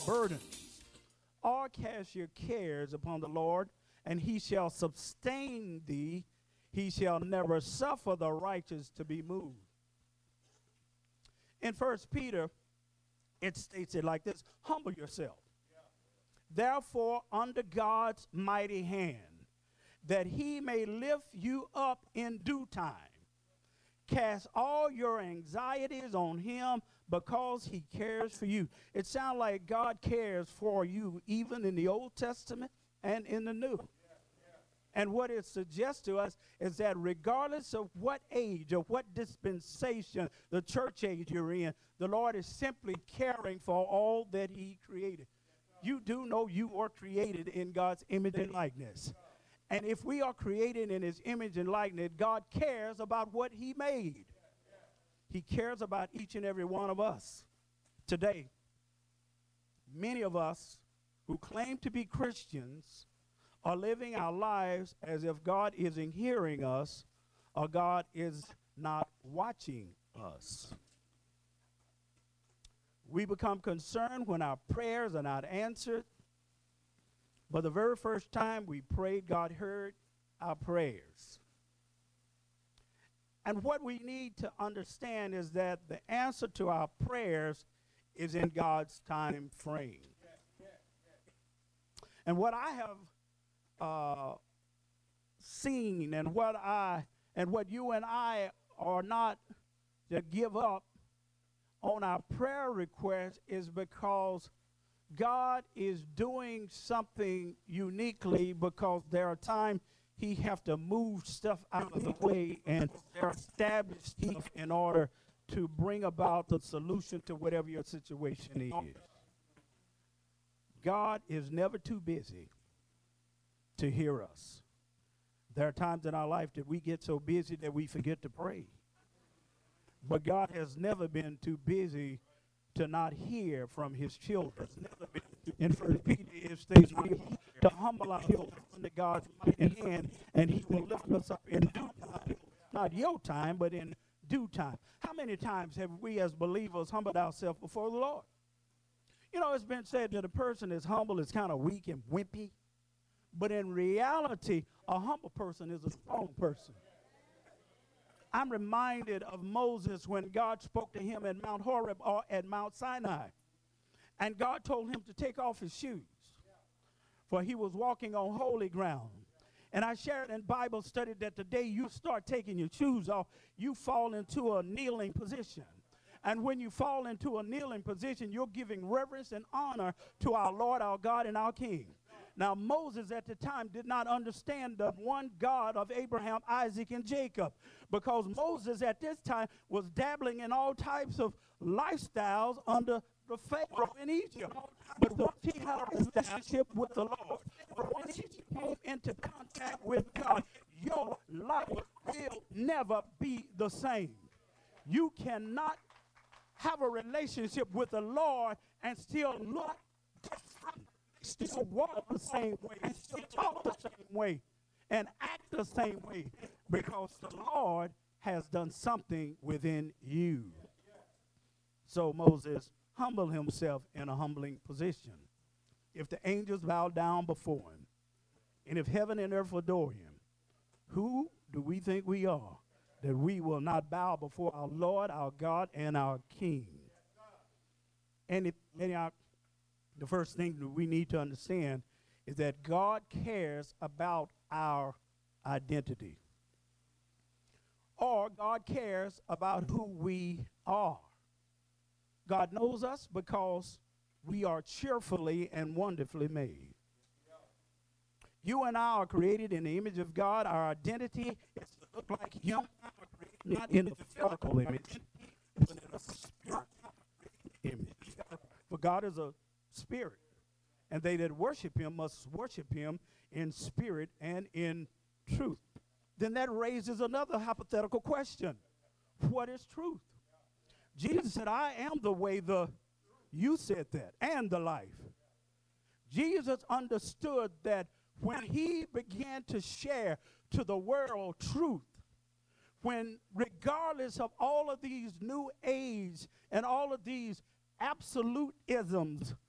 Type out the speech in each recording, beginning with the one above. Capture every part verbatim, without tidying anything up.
burdens, or cast your cares upon the Lord, and he shall sustain thee. He shall never suffer the righteous to be moved. In First Peter, it states it like this: humble yourself, therefore, under God's mighty hand, that he may lift you up in due time. Cast all your anxieties on him because he cares for you. It sounds like God cares for you even in the Old Testament and in the New. And what it suggests to us is that regardless of what age or what dispensation, the church age you're in, the Lord is simply caring for all that he created. You do know you are created in God's image and likeness. And if we are created in his image and likeness, God cares about what he made. He cares about each and every one of us. Today, many of us who claim to be Christians are living our lives as if God isn't hearing us or God is not watching us. We become concerned when our prayers are not answered. But the very first time we prayed, God heard our prayers. And what we need to understand is that the answer to our prayers is in God's time frame. And what I have uh, seen and what I and what you and I are not to give up on our prayer requests is because God is doing something uniquely, because there are times he have to move stuff out of the way and establish stuff in order to bring about the solution to whatever your situation is. God is never too busy to hear us. There are times in our life that we get so busy that we forget to pray. But God has never been too busy to not hear from his children. In First Peter it states we to humble ourselves under God's mighty hand, and he will lift us up in due time. Not your time, but in due time. How many times have we as believers humbled ourselves before the Lord? You know, it's been said that a person that's humble is kind of weak and wimpy. But in reality, a humble person is a strong person. I'm reminded of Moses when God spoke to him at Mount Horeb or at Mount Sinai. And God told him to take off his shoes, for he was walking on holy ground. And I shared in Bible study that the day you start taking your shoes off, you fall into a kneeling position. And when you fall into a kneeling position, you're giving reverence and honor to our Lord, our God, and our King. Now, Moses at the time did not understand the one God of Abraham, Isaac, and Jacob, because Moses at this time was dabbling in all types of lifestyles under the Pharaoh in Egypt. But once he had a relationship with the Lord, once he came into contact with God, your life will never be the same. You cannot have a relationship with the Lord and still look different. Still walk the same way, still talk the same way, and act the same way, because the Lord has done something within you. So Moses humbled himself in a humbling position. If the angels bow down before him, and if heaven and earth adore him, who do we think we are that we will not bow before our Lord, our God, and our King? And if any our The first thing that we need to understand is that God cares about our identity, or God cares about who we are. God knows us because we are cheerfully and wonderfully made. You and I are created in the image of God. Our identity is to look like him, not in the physical image, but in a spiritual image. For God is a spirit, and they that worship him must worship him in spirit and in truth. Then that raises another hypothetical question: what is truth? Jesus said, I am the way, the you said that, and the life. Jesus understood that when he began to share to the world truth, when regardless of all of these new age and all of these absolute isms,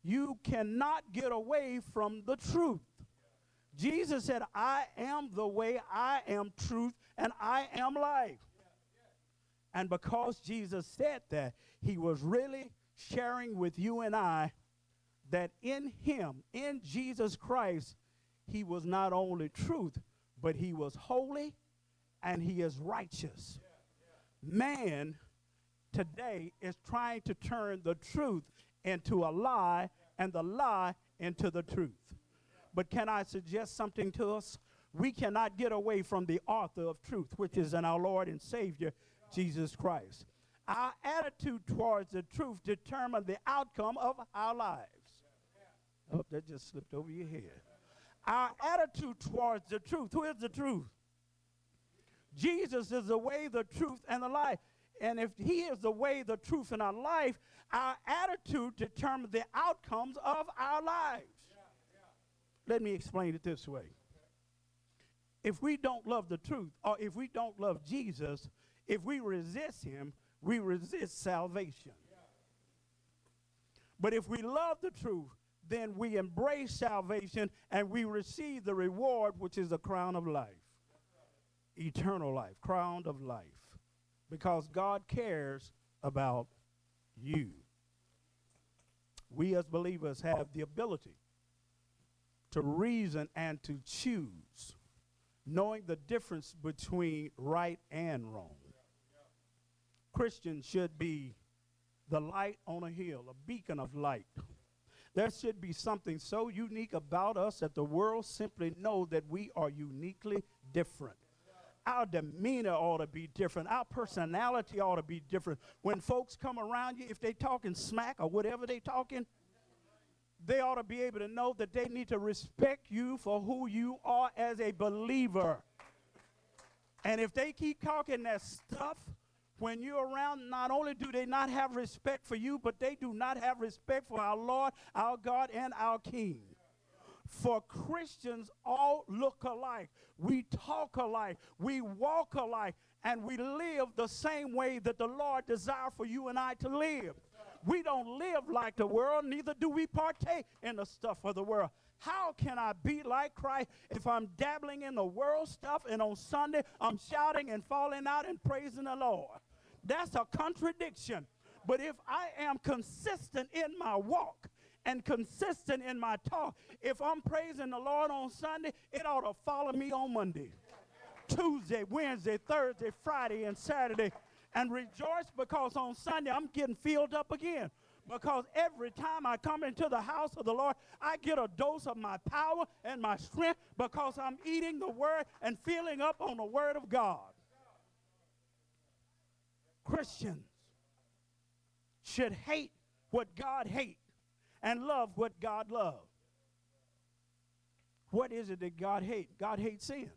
You cannot get away from the truth. Jesus said, I am the way, I am truth, and I am life. And because Jesus said that, he was really sharing with you and I that in him, in Jesus Christ, he was not only truth, but he was holy and he is righteous. Man today is trying to turn the truth into a lie and the lie into the truth. But can I suggest something to us? We cannot get away from the author of truth, which is in our Lord and Savior, Jesus Christ. Our attitude towards the truth determines the outcome of our lives. Oh, that just slipped over your head. Our attitude towards the truth. Who is the truth? Jesus is the way, the truth, and the life. And if he is the way, the truth, and our life, our attitude determines the outcomes of our lives. Yeah, yeah. Let me explain it this way. If we don't love the truth, or if we don't love Jesus, if we resist him, we resist salvation. Yeah. But if we love the truth, then we embrace salvation and we receive the reward, which is the crown of life. Eternal life, crown of life. Because God cares about you. We as believers have the ability to reason and to choose, knowing the difference between right and wrong. Christians should be the light on a hill, a beacon of light. There should be something so unique about us that the world simply knows that we are uniquely different. Our demeanor ought to be different. Our personality ought to be different. When folks come around you, if they talking smack or whatever they talking, they ought to be able to know that they need to respect you for who you are as a believer. And if they keep talking that stuff, when you're around, not only do they not have respect for you, but they do not have respect for our Lord, our God, and our King. For Christians all look alike. We talk alike. We walk alike. And we live the same way that the Lord desires for you and I to live. We don't live like the world, neither do we partake in the stuff of the world. How can I be like Christ if I'm dabbling in the world stuff and on Sunday I'm shouting and falling out and praising the Lord? That's a contradiction. But if I am consistent in my walk and consistent in my talk, if I'm praising the Lord on Sunday, it ought to follow me on Monday, Tuesday, Wednesday, Thursday, Friday, and Saturday. And rejoice because on Sunday I'm getting filled up again. Because every time I come into the house of the Lord, I get a dose of my power and my strength because I'm eating the word and filling up on the word of God. Christians should hate what God hates and love what God loves. What is it that God hates? God hates sin.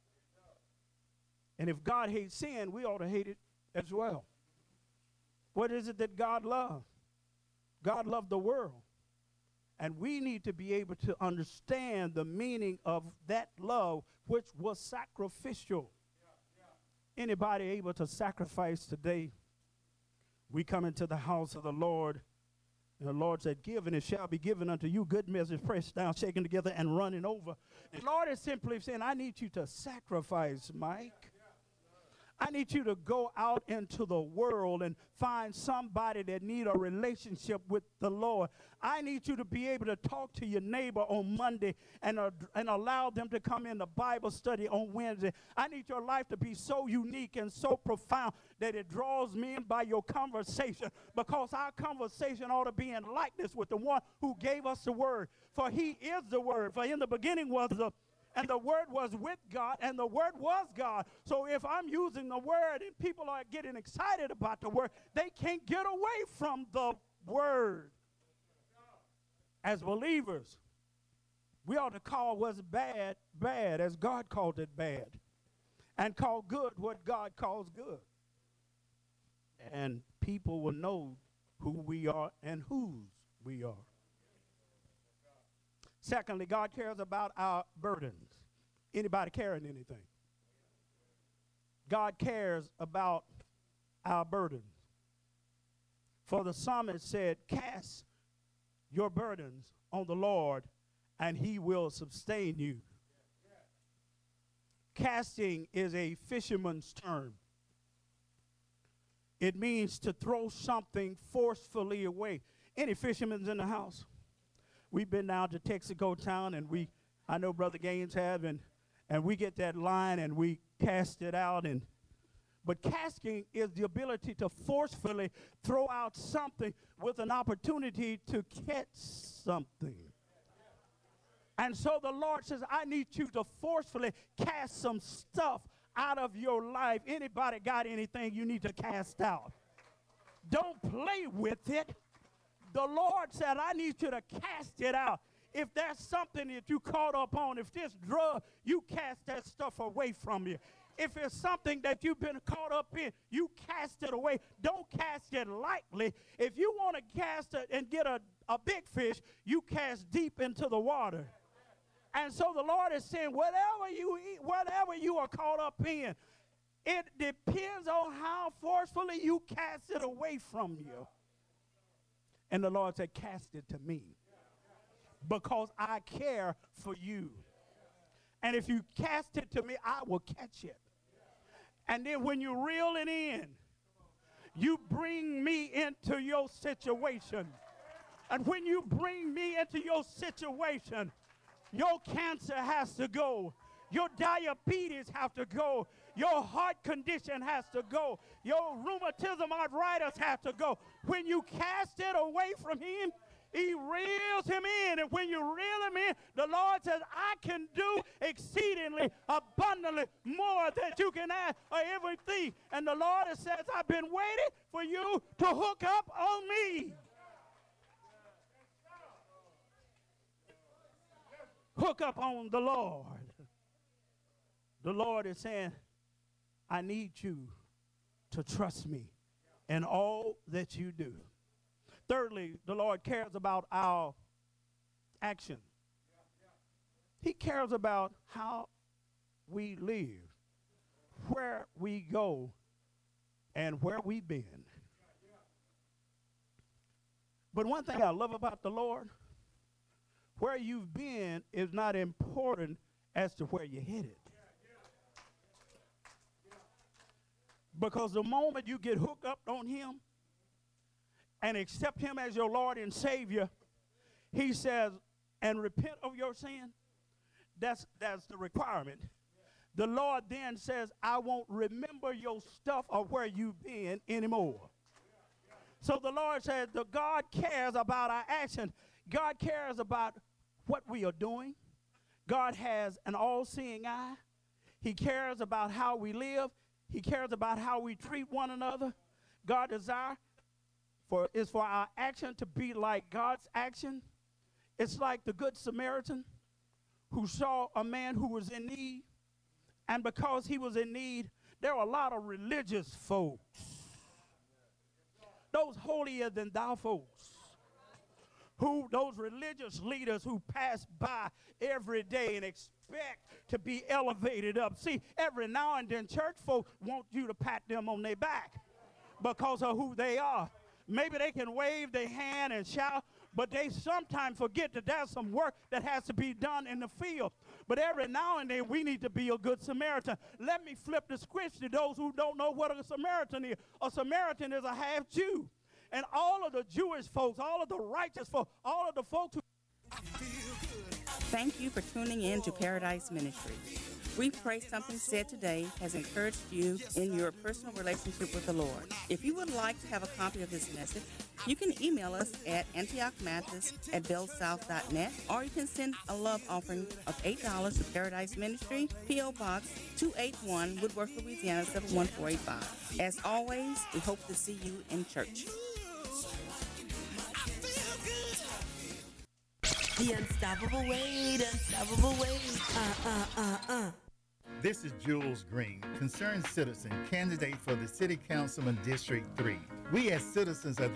And if God hates sin, we ought to hate it as well. What is it that God loves? God loved the world. And we need to be able to understand the meaning of that love, which was sacrificial. Anybody able to sacrifice today? We come into the house of the Lord, and the Lord said, give, and it shall be given unto you. Good measures pressed down, shaken together, and running over. And the Lord is simply saying, I need you to sacrifice, Mike. I need you to go out into the world and find somebody that need a relationship with the Lord. I need you to be able to talk to your neighbor on Monday and, uh, and allow them to come in the Bible study on Wednesday. I need your life to be so unique and so profound that it draws me in by your conversation, because our conversation ought to be in likeness with the one who gave us the word. For he is the word. For in the beginning was the And the word was with God, and the word was God. So if I'm using the word and people are getting excited about the word, they can't get away from the word. As believers, we ought to call what's bad, bad, as God called it bad, and call good what God calls good. And people will know who we are and whose we are. Secondly, God cares about our burdens. Anybody carrying anything? God cares about our burdens. For the psalmist said, cast your burdens on the Lord, and he will sustain you. Casting is a fisherman's term. It means to throw something forcefully away. Any fishermen in the house? We've been down to Texaco Town, and we, I know Brother Gaines have, and, and we get that line and we cast it out. And but casting is the ability to forcefully throw out something with an opportunity to catch something. And so the Lord says, I need you to forcefully cast some stuff out of your life. Anybody got anything you need to cast out? Don't play with it. The Lord said, I need you to cast it out. If there's something that you caught up on, if this drug, you cast that stuff away from you. If it's something that you've been caught up in, you cast it away. Don't cast it lightly. If you want to cast it and get a, a big fish, you cast deep into the water. And so the Lord is saying, whatever you eat, whatever you are caught up in, it depends on how forcefully you cast it away from you. And the Lord said, cast it to me, because I care for you. And if you cast it to me, I will catch it. And then when you reel it in, you bring me into your situation. And when you bring me into your situation, your cancer has to go. Your diabetes has to go. Your heart condition has to go. Your rheumatism arthritis has to go. When you cast it away from him, he reels him in. And when you reel him in, the Lord says, I can do exceedingly abundantly more than you can ask or everything. And the Lord says, I've been waiting for you to hook up on me. Hook up on the Lord. The Lord is saying, I need you to trust me in all that you do. Thirdly, the Lord cares about our action. He cares about how we live, where we go, and where we've been. But one thing I love about the Lord, where you've been is not important as to where you're headed. Because the moment you get hooked up on him and accept him as your Lord and Savior, he says, and repent of your sin. That's, that's the requirement. The Lord then says, I won't remember your stuff or where you've been anymore. So the Lord says that God cares about our action. God cares about what we are doing. God has an all-seeing eye. He cares about how we live. He cares about how we treat one another. God desire for is for our action to be like God's action. It's like the Good Samaritan who saw a man who was in need. And because he was in need, there were a lot of religious folks, those holier than thou folks, who those religious leaders who pass by every day and expect to be elevated up. See, every now and then church folk want you to pat them on their back because of who they are. Maybe they can wave their hand and shout, but they sometimes forget that there's some work that has to be done in the field. But every now and then we need to be a good Samaritan. Let me flip the script to those who don't know what a Samaritan is. A Samaritan is a half Jew. And all of the Jewish folks, all of the righteous folks, all of the folks who... Thank you for tuning in to Paradise Ministry. We pray something said today has encouraged you in your personal relationship with the Lord. If you would like to have a copy of this message, you can email us at antioch mathis at bellsouth dot net, or you can send a love offering of eight dollars to Paradise Ministry, P O. Box two eighty-one, Woodworth, Louisiana seven one four eight five. As always, we hope to see you in church. The unstoppable Wade, unstoppable Wade. Uh, uh, uh, uh. This is Jules Green, concerned citizen, candidate for the City Councilman District three. We as citizens of the